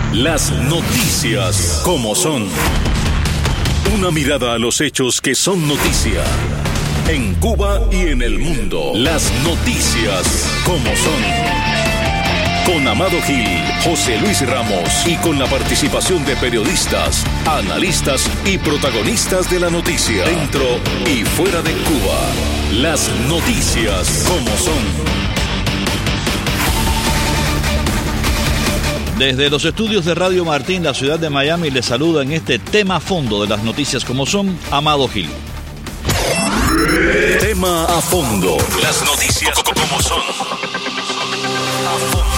Las noticias como son. Una mirada a los hechos que son noticia. En Cuba y en el mundo. Las noticias como son. Con Amado Gil, José Luis Ramos y con la participación de periodistas, analistas y protagonistas de la noticia. Dentro y fuera de Cuba. Las noticias como son. Desde los estudios de Radio Martín, la ciudad de Miami, les saluda en este tema a fondo de las noticias como son, Amado Gil. Tema a fondo. Las noticias como son. A fondo.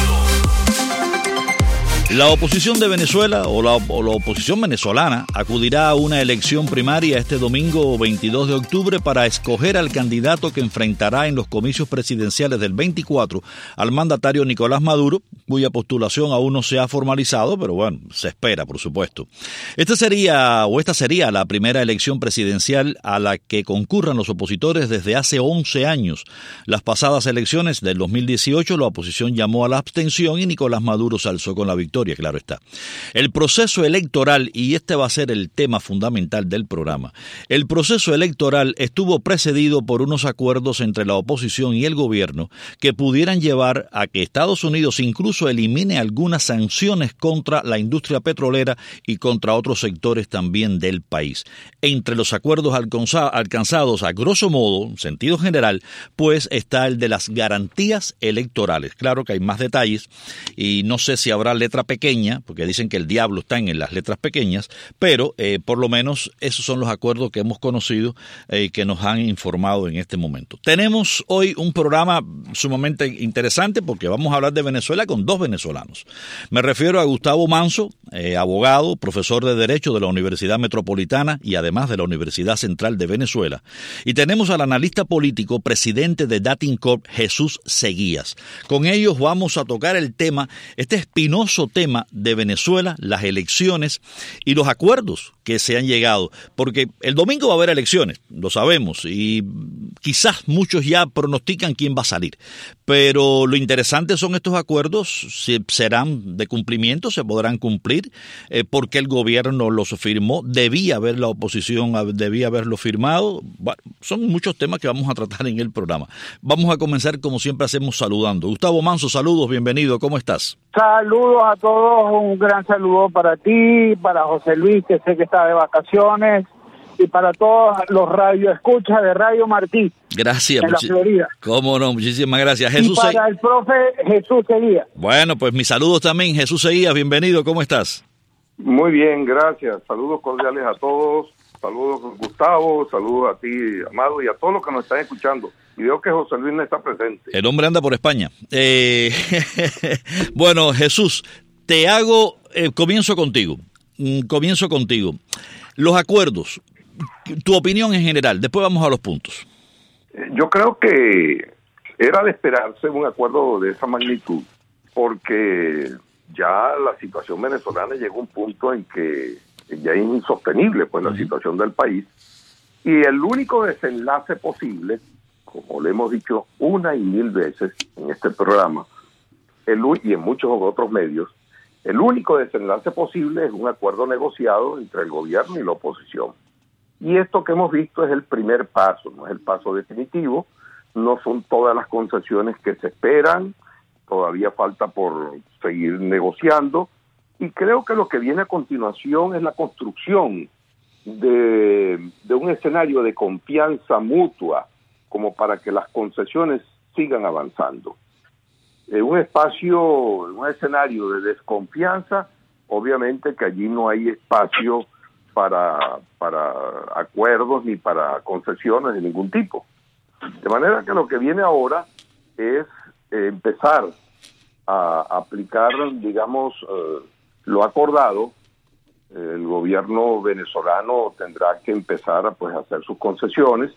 La oposición de Venezuela o la oposición venezolana acudirá a una elección primaria este domingo 22 de octubre para escoger al candidato que enfrentará en los comicios presidenciales del 24 al mandatario Nicolás Maduro, cuya postulación aún no se ha formalizado, pero bueno, se espera, por supuesto. Esta sería la primera elección presidencial a la que concurran los opositores desde hace 11 años. Las pasadas elecciones del 2018 la oposición llamó a la abstención y Nicolás Maduro se alzó con la victoria. Claro está. El proceso electoral, y este va a ser el tema fundamental del programa, el proceso electoral estuvo precedido por unos acuerdos entre la oposición y el gobierno que pudieran llevar a que Estados Unidos incluso elimine algunas sanciones contra la industria petrolera y contra otros sectores también del país. Entre los acuerdos alcanzados, a grosso modo, en sentido general, pues está el de las garantías electorales. Claro que hay más detalles y no sé si habrá letra pequeña, porque dicen que el diablo está en las letras pequeñas, pero por lo menos esos son los acuerdos que hemos conocido que nos han informado en este momento. Tenemos hoy un programa sumamente interesante porque vamos a hablar de Venezuela con dos venezolanos. Me refiero a Gustavo Manso, abogado, profesor de Derecho de la Universidad Metropolitana y además de la Universidad Central de Venezuela. Y tenemos al analista político, presidente de Datincorp, Jesús Seguías. Con ellos vamos a tocar este espinoso tema de Venezuela, las elecciones y los acuerdos que se han llegado, porque el domingo va a haber elecciones, lo sabemos, y quizás muchos ya pronostican quién va a salir, pero lo interesante son estos acuerdos, si serán de cumplimiento, se podrán cumplir, porque el gobierno los firmó, la oposición debía haberlo firmado. Bueno, son muchos temas que vamos a tratar en el programa. Vamos a comenzar como siempre hacemos saludando. Gustavo Manso, saludos, bienvenido, ¿cómo estás? Saludos a todos, un gran saludo para ti, para José Luis, que sé que está de vacaciones, y para todos los radioescuchas de Radio Martín. Gracias. En la Florida. Cómo no, muchísimas gracias. Jesús y para el profe Jesús Seguías. Bueno, pues mis saludos también. Jesús Seguías, bienvenido, ¿cómo estás? Muy bien, gracias. Saludos cordiales a todos. Saludos Gustavo, saludos a ti, Amado, y a todos los que nos están escuchando. Y veo que José Luis no está presente. El hombre anda por España. Bueno, Jesús, comienzo contigo. Los acuerdos, tu opinión en general, después vamos a los puntos. Yo creo que era de esperarse un acuerdo de esa magnitud, porque ya la situación venezolana llegó a un punto en que ya es insostenible pues la situación del país, y el único desenlace posible, como le hemos dicho una y mil veces en este programa y en muchos otros medios, el único desenlace posible es un acuerdo negociado entre el gobierno y la oposición. Y esto que hemos visto es el primer paso, no es el paso definitivo, no son todas las concesiones que se esperan, todavía falta por seguir negociando, y creo que lo que viene a continuación es la construcción de un escenario de confianza mutua, como para que las concesiones sigan avanzando. Un escenario de desconfianza, obviamente que allí no hay espacio para acuerdos ni para concesiones de ningún tipo. De manera que lo que viene ahora es empezar a aplicar, digamos, lo acordado. El gobierno venezolano tendrá que empezar a hacer sus concesiones,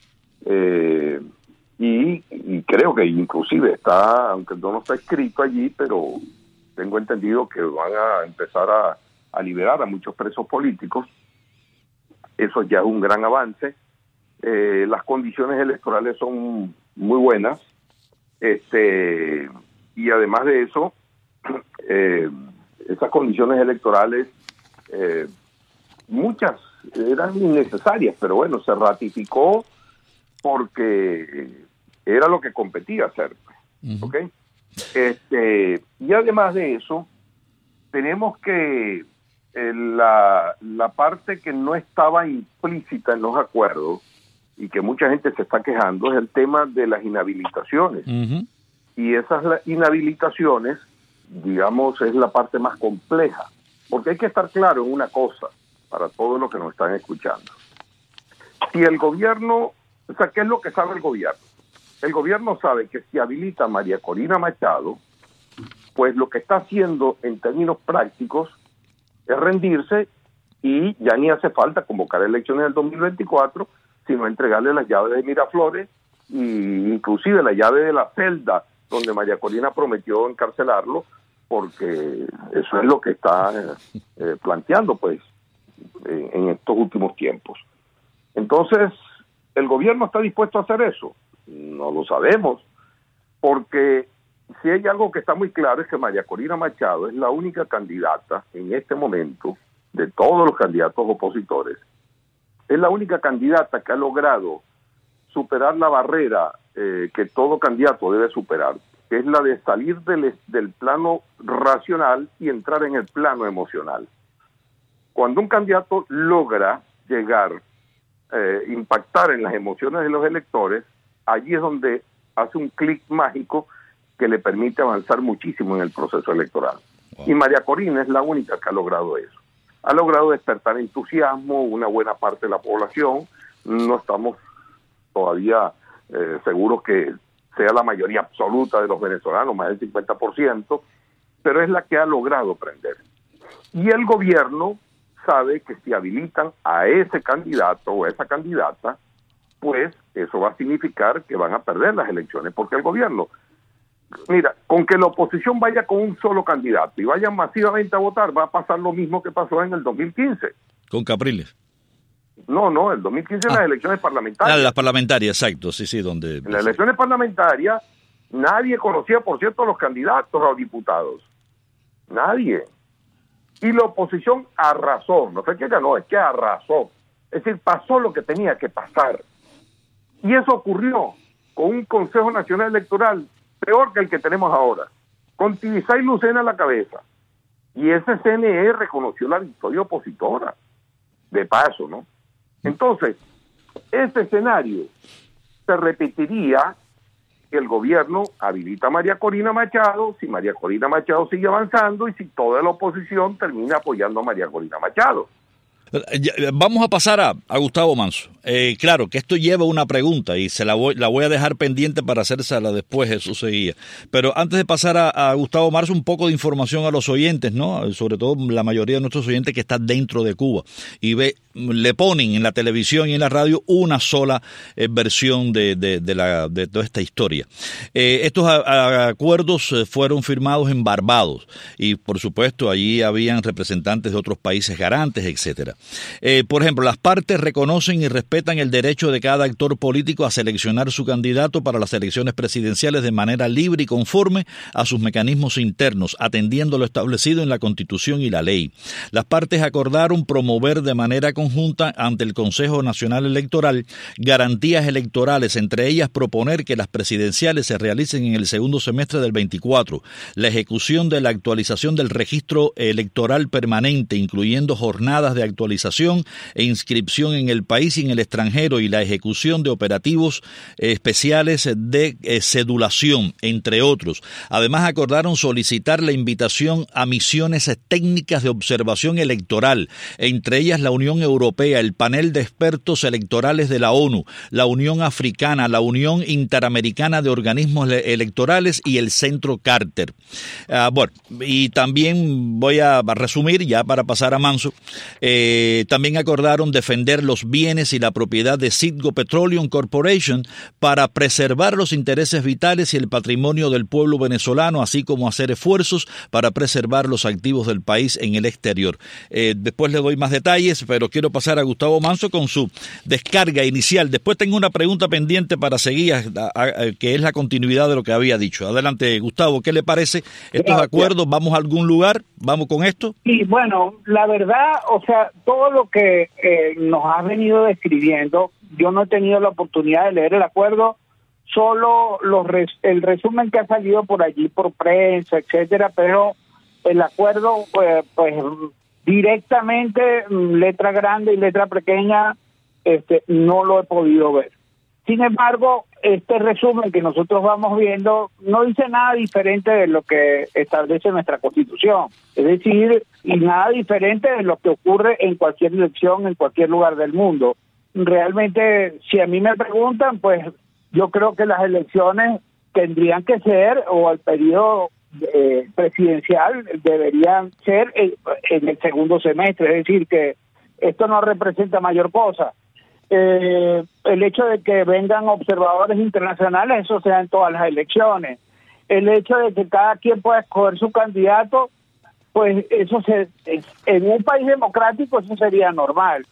y creo que inclusive está, aunque no está escrito allí, pero tengo entendido que van a empezar a liberar a muchos presos políticos. Eso ya es un gran avance. Las condiciones electorales son muy buenas, y además de eso, esas condiciones electorales, muchas eran innecesarias, pero bueno, se ratificó porque era lo que competía hacer. Uh-huh. ¿Okay? Y además de eso, tenemos que la parte que no estaba implícita en los acuerdos y que mucha gente se está quejando es el tema de las inhabilitaciones. Uh-huh. Y esas inhabilitaciones, digamos, es la parte más compleja, porque hay que estar claro en una cosa para todos los que nos están escuchando. Si el gobierno, o sea, ¿qué es lo que sabe el gobierno? El gobierno sabe que si habilita a María Corina Machado, pues lo que está haciendo en términos prácticos es rendirse y ya ni hace falta convocar elecciones del 2024, sino entregarle las llaves de Miraflores e inclusive la llave de la celda donde María Corina prometió encarcelarlo, porque eso es lo que está planteando pues en estos últimos tiempos. Entonces, ¿el gobierno está dispuesto a hacer eso? No lo sabemos, porque si hay algo que está muy claro es que María Corina Machado es la única candidata en este momento, de todos los candidatos opositores, es la única candidata que ha logrado superar la barrera que todo candidato debe superar, que es la de salir del plano racional y entrar en el plano emocional. Cuando un candidato logra llegar, impactar en las emociones de los electores, allí es donde hace un clic mágico que le permite avanzar muchísimo en el proceso electoral. Wow. Y María Corina es la única que ha logrado eso. Ha logrado despertar entusiasmo, una buena parte de la población. No estamos todavía seguros que sea la mayoría absoluta de los venezolanos, más del 50%, pero es la que ha logrado prender. Y el gobierno sabe que si habilitan a ese candidato o a esa candidata, pues eso va a significar que van a perder las elecciones, porque el gobierno, mira, con que la oposición vaya con un solo candidato y vayan masivamente a votar, va a pasar lo mismo que pasó en el 2015. Con Capriles. No, el 2015 en las elecciones parlamentarias. Las parlamentarias, exacto, sí, donde... En las elecciones parlamentarias nadie conocía, por cierto, a los candidatos a diputados. Nadie. Y la oposición arrasó, no fue que ganó, es que arrasó. Es decir, pasó lo que tenía que pasar. Y eso ocurrió con un Consejo Nacional Electoral peor que el que tenemos ahora, con Tibisay Lucena a la cabeza. Y ese CNE reconoció la victoria opositora, de paso, ¿no? Entonces, ese escenario se repetiría que el gobierno habilita a María Corina Machado, si María Corina Machado sigue avanzando y si toda la oposición termina apoyando a María Corina Machado. Vamos a pasar a Gustavo Manso. Claro que esto lleva una pregunta y la voy a dejar pendiente para hacérsela después, Jesús Seguía. Pero antes de pasar a Gustavo Manso, un poco de información a los oyentes, ¿no? Sobre todo la mayoría de nuestros oyentes que están dentro de Cuba y le ponen en la televisión y en la radio una sola versión de toda esta historia. Estos acuerdos fueron firmados en Barbados y, por supuesto, allí habían representantes de otros países garantes, etcétera. Por ejemplo, las partes reconocen y respetan el derecho de cada actor político a seleccionar su candidato para las elecciones presidenciales de manera libre y conforme a sus mecanismos internos, atendiendo lo establecido en la Constitución y la ley. Las partes acordaron promover de manera conjunta ante el Consejo Nacional Electoral garantías electorales, entre ellas proponer que las presidenciales se realicen en el segundo semestre del 24, la ejecución de la actualización del registro electoral permanente, incluyendo jornadas de actualización e inscripción en el país y en el extranjero y la ejecución de operativos especiales de cedulación, entre otros. Además, acordaron solicitar la invitación a misiones técnicas de observación electoral, entre ellas la Unión Europea, el panel de expertos electorales de la ONU, la Unión Africana, la Unión Interamericana de Organismos Electorales y el Centro Carter. Bueno, y también voy a resumir ya para pasar a Manso. También acordaron defender los bienes y la propiedad de Citgo Petroleum Corporation para preservar los intereses vitales y el patrimonio del pueblo venezolano, así como hacer esfuerzos para preservar los activos del país en el exterior. Después le doy más detalles, pero quiero pasar a Gustavo Manso con su descarga inicial. Después tengo una pregunta pendiente para seguir, que es la continuidad de lo que había dicho. Adelante, Gustavo, ¿qué le parece estos acuerdos? ¿Vamos a algún lugar? ¿Vamos con esto? Sí, bueno, la verdad, o sea, todo lo que nos has venido describiendo, yo no he tenido la oportunidad de leer el acuerdo, solo el resumen que ha salido por allí, por prensa, etcétera, pero el acuerdo, pues directamente, letra grande y letra pequeña, no lo he podido ver. Sin embargo, este resumen que nosotros vamos viendo no dice nada diferente de lo que establece nuestra Constitución. Es decir, y nada diferente de lo que ocurre en cualquier elección, en cualquier lugar del mundo. Realmente, si a mí me preguntan, pues yo creo que las elecciones tendrían que ser, o el periodo presidencial deberían ser en el segundo semestre. Es decir, que esto no representa mayor cosa. El hecho de que vengan observadores internacionales, eso se da en todas las elecciones. El hecho de que cada quien pueda escoger su candidato, pues eso en un país democrático eso sería normal.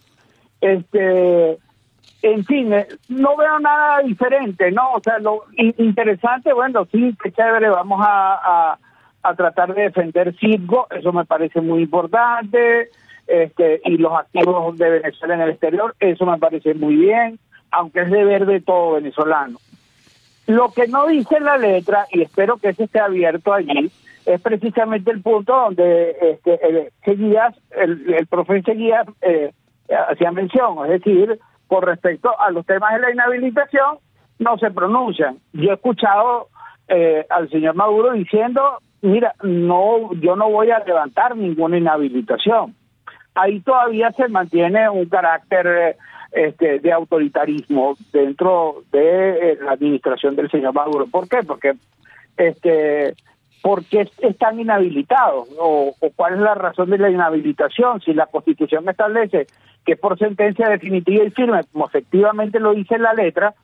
En fin, no veo nada diferente, ¿no? O sea, lo interesante, bueno, sí, qué chévere, vamos a tratar de defender Citgo, eso me parece muy importante. Y los activos de Venezuela en el exterior, eso me parece muy bien, aunque es deber de todo venezolano. Lo que no dice la letra, y espero que ese esté abierto allí, es precisamente el punto donde el profesor Seguías hacía mención, es decir, con respecto a los temas de la inhabilitación, no se pronuncian. Yo he escuchado al señor Maduro diciendo, mira, yo no voy a levantar ninguna inhabilitación. Ahí todavía se mantiene un carácter de autoritarismo dentro de la administración del señor Maduro. ¿Por qué? Porque están inhabilitados, o cuál es la razón de la inhabilitación. Si la Constitución establece que es por sentencia definitiva y firme, como efectivamente lo dice la letra,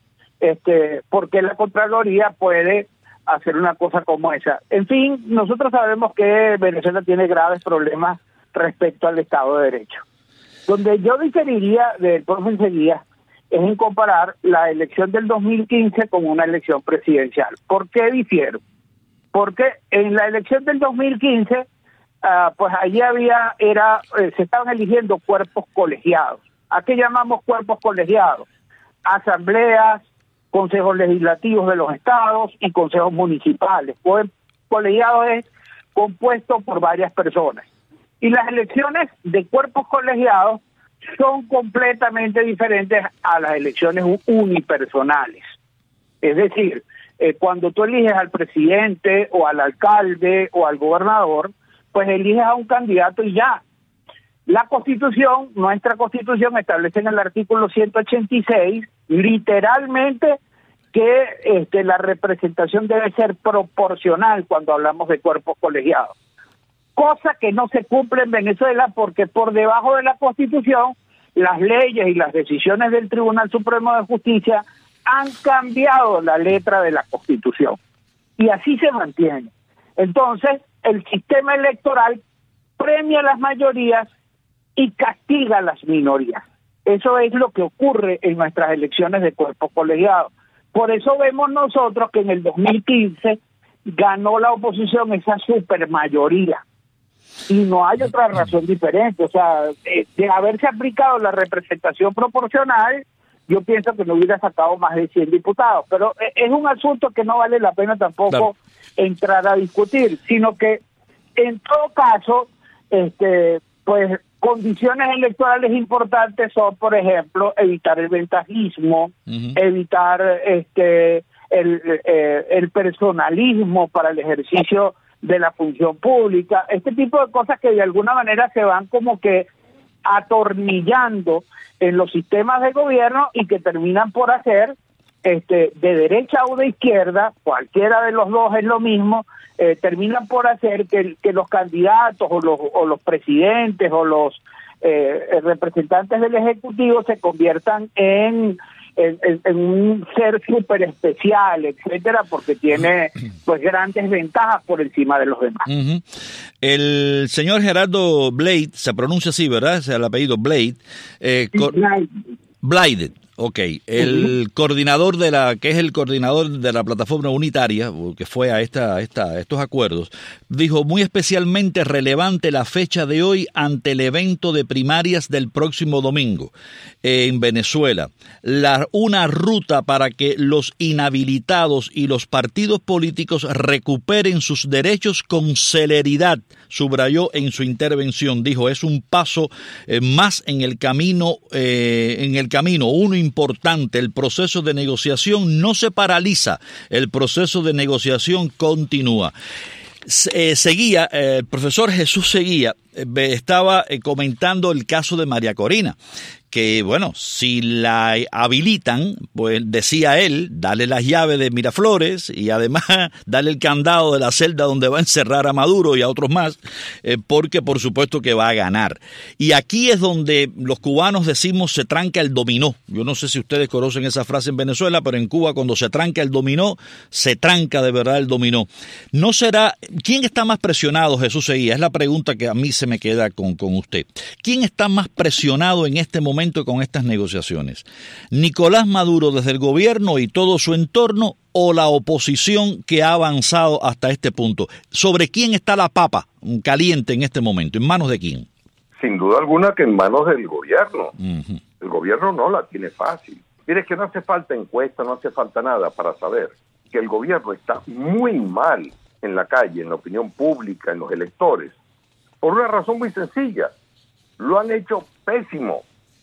¿por qué la Contraloría puede hacer una cosa como esa? En fin, nosotros sabemos que Venezuela tiene graves problemas respecto al Estado de Derecho. Donde yo diferiría del profesor Seguías es en comparar la elección del 2015 con una elección presidencial. ¿Por qué difiero? Porque en la elección del 2015, pues allí se estaban eligiendo cuerpos colegiados. ¿A qué llamamos cuerpos colegiados? Asambleas, consejos legislativos de los estados y consejos municipales. Colegiado es compuesto por varias personas. Y las elecciones de cuerpos colegiados son completamente diferentes a las elecciones unipersonales. Es decir, cuando tú eliges al presidente o al alcalde o al gobernador, pues eliges a un candidato y ya. La Constitución, nuestra Constitución, establece en el artículo 186, literalmente, que la representación debe ser proporcional cuando hablamos de cuerpos colegiados. Cosa que no se cumple en Venezuela porque por debajo de la Constitución, las leyes y las decisiones del Tribunal Supremo de Justicia han cambiado la letra de la Constitución. Y así se mantiene. Entonces, el sistema electoral premia a las mayorías y castiga a las minorías. Eso es lo que ocurre en nuestras elecciones de cuerpos colegiados. Por eso vemos nosotros que en el 2015 ganó la oposición esa supermayoría. Y no hay otra razón diferente. O sea, de haberse aplicado la representación proporcional, yo pienso que no hubiera sacado más de 100 diputados. Pero es un asunto que no vale la pena tampoco entrar a discutir, sino que en todo caso, pues condiciones electorales importantes son, por ejemplo, evitar el ventajismo, evitar el personalismo para el ejercicio de la función pública, este tipo de cosas que de alguna manera se van como que atornillando en los sistemas de gobierno y que terminan por hacer de derecha o de izquierda, cualquiera de los dos es lo mismo, terminan por hacer que los candidatos o los presidentes o los representantes del Ejecutivo se conviertan en un ser súper especial, etcétera, porque tiene pues grandes ventajas por encima de los demás. Uh-huh. El señor Gerardo Blade, se pronuncia así, ¿verdad? Es el apellido Blade. Blade. Ok, el coordinador que es el coordinador de la plataforma unitaria, que fue a estos acuerdos, dijo muy especialmente relevante la fecha de hoy ante el evento de primarias del próximo domingo en Venezuela. Una ruta para que los inhabilitados y los partidos políticos recuperen sus derechos con celeridad, subrayó en su intervención. Dijo, es un paso más en el camino, uno importante. El proceso de negociación no se paraliza, el proceso de negociación continúa. Seguía, el profesor Jesús Seguía, estaba comentando el caso de María Corina, que bueno, si la habilitan, pues decía él, dale las llaves de Miraflores y además dale el candado de la celda donde va a encerrar a Maduro y a otros más, porque por supuesto que va a ganar. Y aquí es donde los cubanos decimos se tranca el dominó. Yo no sé si ustedes conocen esa frase en Venezuela, pero en Cuba cuando se tranca el dominó, se tranca de verdad el dominó. ¿No será? ¿Quién está más presionado, Jesús Seguía? Es la pregunta que a mí se me queda con usted. ¿Quién está más presionado en este momento con estas negociaciones? ¿Nicolás Maduro desde el gobierno y todo su entorno o la oposición que ha avanzado hasta este punto? ¿Sobre quién está la papa caliente en este momento? ¿En manos de quién? Sin duda alguna que en manos del gobierno. Uh-huh. El gobierno no la tiene fácil. Mire que no hace falta encuesta, no hace falta nada para saber que el gobierno está muy mal en la calle, en la opinión pública, en los electores, por una razón muy sencilla. Lo han hecho pésimo.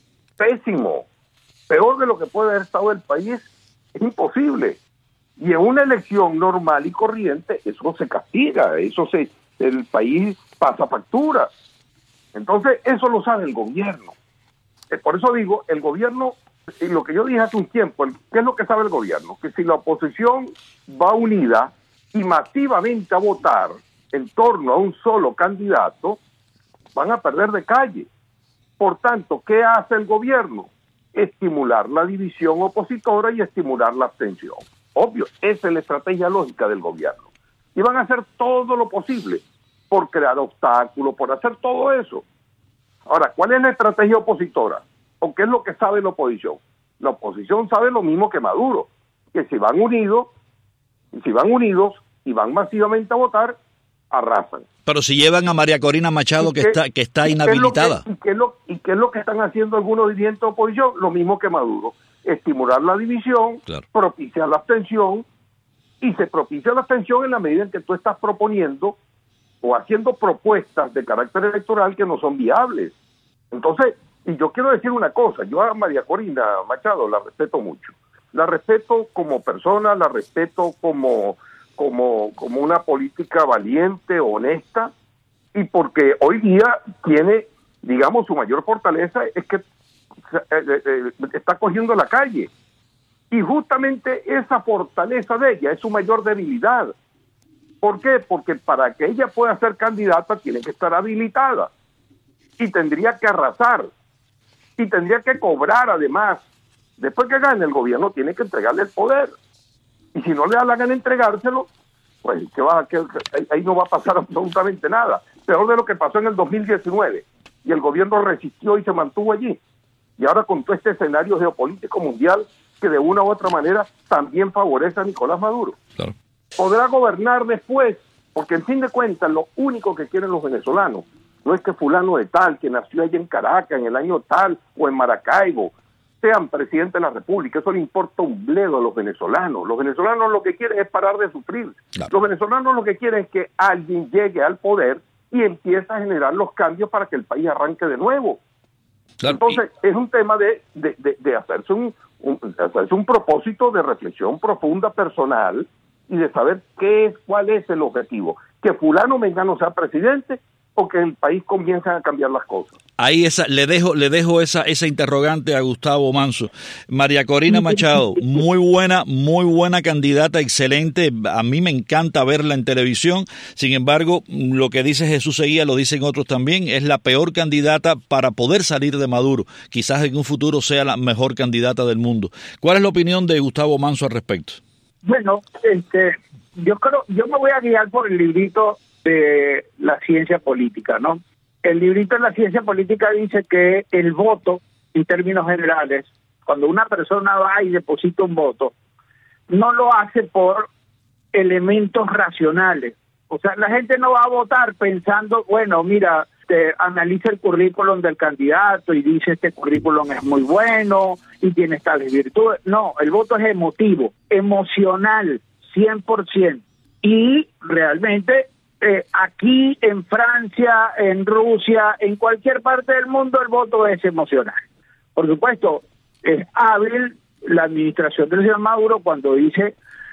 Peor de lo que puede haber estado el país es imposible. Y en una elección normal y corriente eso se castiga, el país pasa factura. Entonces eso lo sabe el gobierno. Por eso digo, el gobierno, y lo que yo dije hace un tiempo, ¿qué es lo que sabe el gobierno? Que si la oposición va unida y masivamente a votar en torno a un solo candidato, van a perder de calle. Por tanto, ¿qué hace el gobierno? Estimular la división opositora y estimular la abstención. Obvio, esa es la estrategia lógica del gobierno. Y van a hacer todo lo posible por crear obstáculos, por hacer todo eso. Ahora, ¿cuál es la estrategia opositora? ¿O qué es lo que sabe la oposición? La oposición sabe lo mismo que Maduro, que si van unidos y van masivamente a votar, arrasan. Pero si llevan a María Corina Machado, que está inhabilitada. ¿Qué es lo que están haciendo algunos dirigentes de oposición? Lo mismo que Maduro. Estimular la división, claro. Propiciar la abstención, y se propicia la abstención en la medida en que tú estás proponiendo o haciendo propuestas de carácter electoral que no son viables. Entonces, y yo quiero decir una cosa, yo a María Corina Machado la respeto mucho. La respeto como persona, la respeto como una política valiente, honesta, y porque hoy día tiene, digamos, su mayor fortaleza es que está cogiendo la calle. Y justamente esa fortaleza de ella es su mayor debilidad. ¿Por qué? Porque para que ella pueda ser candidata tiene que estar habilitada. Y tendría que arrasar. Y tendría que cobrar además. Después que gane el gobierno tiene que entregarle el poder. Y si no le da la gana entregárselo, pues ahí no va a pasar absolutamente nada. Peor de lo que pasó en el 2019. Y el gobierno resistió y se mantuvo allí. Y ahora con todo este escenario geopolítico mundial que de una u otra manera también favorece a Nicolás Maduro. Claro. Podrá gobernar después, porque en fin de cuentas lo único que quieren los venezolanos no es que fulano de tal, que nació allí en Caracas en el año tal, o en Maracaibo, sean presidente de la República. Eso le importa un bledo a los venezolanos. Los venezolanos lo que quieren es parar de sufrir. Claro. Los venezolanos lo que quieren es que alguien llegue al poder y empiece a generar los cambios para que el país arranque de nuevo. Claro. Entonces, es un tema de hacerse un propósito de reflexión profunda personal y de saber cuál es el objetivo. Que fulano mengano sea presidente o que el país comience a cambiar las cosas. Ahí le dejo esa interrogante a Gustavo Manso. María Corina Machado, muy buena candidata, excelente. A mí me encanta verla en televisión. Sin embargo, lo que dice Jesús Seguía, lo dicen otros también, es la peor candidata para poder salir de Maduro. Quizás en un futuro sea la mejor candidata del mundo. ¿Cuál es la opinión de Gustavo Manso al respecto? Bueno, yo me voy a guiar por el librito de la ciencia política, ¿no? El librito de la ciencia política dice que el voto, en términos generales, cuando una persona va y deposita un voto, no lo hace por elementos racionales. O sea, la gente no va a votar pensando, bueno, mira, analiza el currículum del candidato y dice este currículum es muy bueno y tiene tales virtudes. No, el voto es emotivo, emocional, 100%. Y realmente aquí en Francia, en Rusia, en cualquier parte del mundo el voto es emocional. Por supuesto, es hábil la administración del señor Maduro cuando dice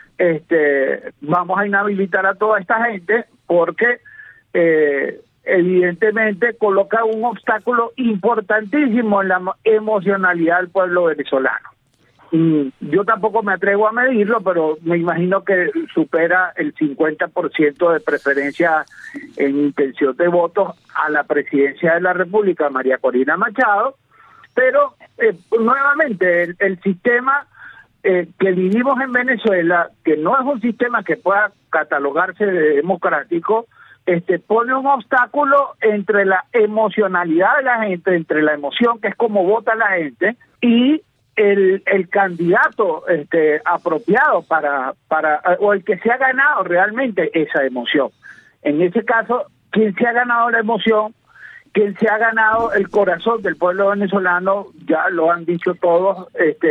vamos a inhabilitar a toda esta gente porque evidentemente coloca un obstáculo importantísimo en la emocionalidad del pueblo venezolano. Yo tampoco me atrevo a medirlo, pero me imagino que supera el 50% de preferencia en intención de votos a la presidencia de la República, María Corina Machado. Pero nuevamente el sistema que vivimos en Venezuela, que no es un sistema que pueda catalogarse de democrático, pone un obstáculo entre la emocionalidad de la gente, entre la emoción, que es como vota la gente, y el candidato apropiado para o el que se ha ganado realmente esa emoción. En ese caso, quien se ha ganado la emoción, quien se ha ganado el corazón del pueblo venezolano, ya lo han dicho todos,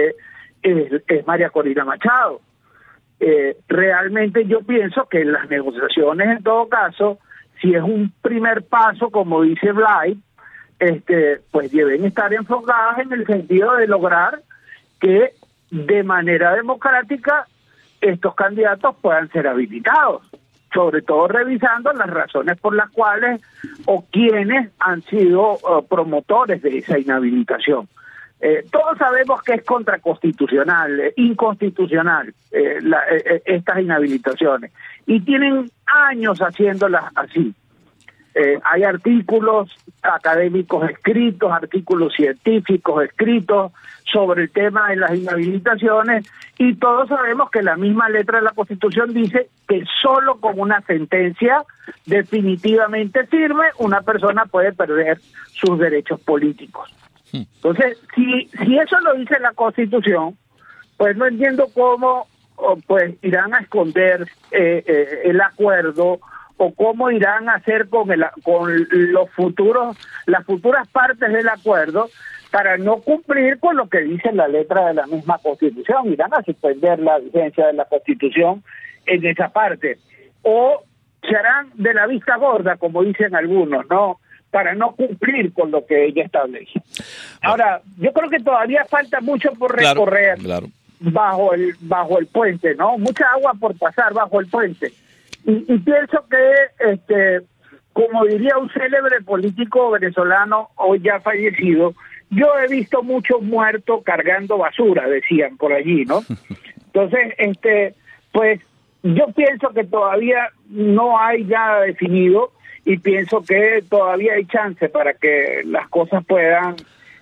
es María Corina Machado. Realmente yo pienso que las negociaciones, en todo caso, si es un primer paso, como dice Blay, pues deben estar enfocadas en el sentido de lograr que de manera democrática estos candidatos puedan ser habilitados, sobre todo revisando las razones por las cuales o quienes han sido promotores de esa inhabilitación. Todos sabemos que es contraconstitucional, inconstitucional estas inhabilitaciones, y tienen años haciéndolas así. Hay artículos académicos escritos, artículos científicos escritos sobre el tema de las inhabilitaciones, y todos sabemos que la misma letra de la Constitución dice que solo con una sentencia definitivamente firme una persona puede perder sus derechos políticos. Entonces, si eso lo dice la Constitución, pues no entiendo cómo pues irán a esconder el acuerdo, o cómo irán a hacer con las futuras partes del acuerdo para no cumplir con lo que dice la letra de la misma Constitución. Irán a suspender la vigencia de la Constitución en esa parte, o se harán de la vista gorda, como dicen algunos, ¿no?, para no cumplir con lo que ella establece. Ahora, yo creo que todavía falta mucho por recorrer, claro. bajo el puente, ¿no? Mucha agua por pasar bajo el puente. Y pienso que, como diría un célebre político venezolano hoy ya fallecido, yo he visto muchos muertos cargando basura, decían por allí, ¿no? Entonces, pues yo pienso que todavía no hay nada definido, y pienso que todavía hay chance para que las cosas puedan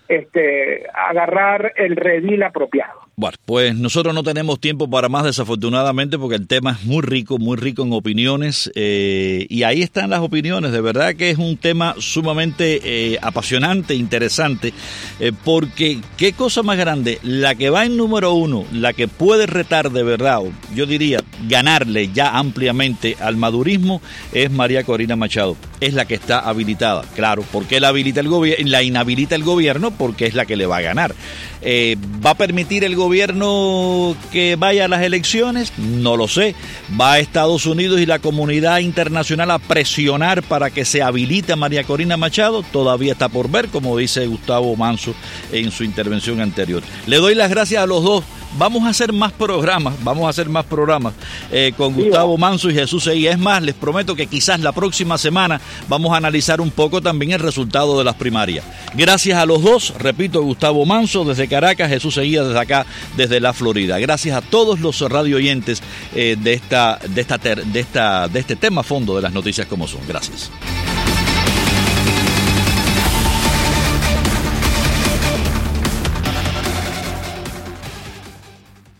agarrar el redil apropiado. Bueno, pues nosotros no tenemos tiempo para más, desafortunadamente, porque el tema es muy rico en opiniones, y ahí están las opiniones. De verdad que es un tema sumamente apasionante, interesante, porque qué cosa más grande, la que va en número uno, la que puede retar de verdad, yo diría ganarle ya ampliamente al madurismo, es María Corina Machado. Es la que está habilitada. Claro, ¿por qué la inhabilita el gobierno? Porque es la que le va a ganar. ¿Va a permitir el gobierno que vaya a las elecciones? No lo sé. ¿Va a Estados Unidos y la comunidad internacional a presionar para que se habilite a María Corina Machado? Todavía está por ver, como dice Gustavo Manso en su intervención anterior. Le doy las gracias a los dos vamos a hacer más programas con Gustavo Manso y Jesús Seguía. Es más, les prometo que quizás la próxima semana vamos a analizar un poco también el resultado de las primarias. Gracias a los dos, repito, Gustavo Manso desde Caracas, Jesús Seguía desde acá, desde la Florida. Gracias a todos los radio oyentes de este tema a fondo de las noticias como son. Gracias.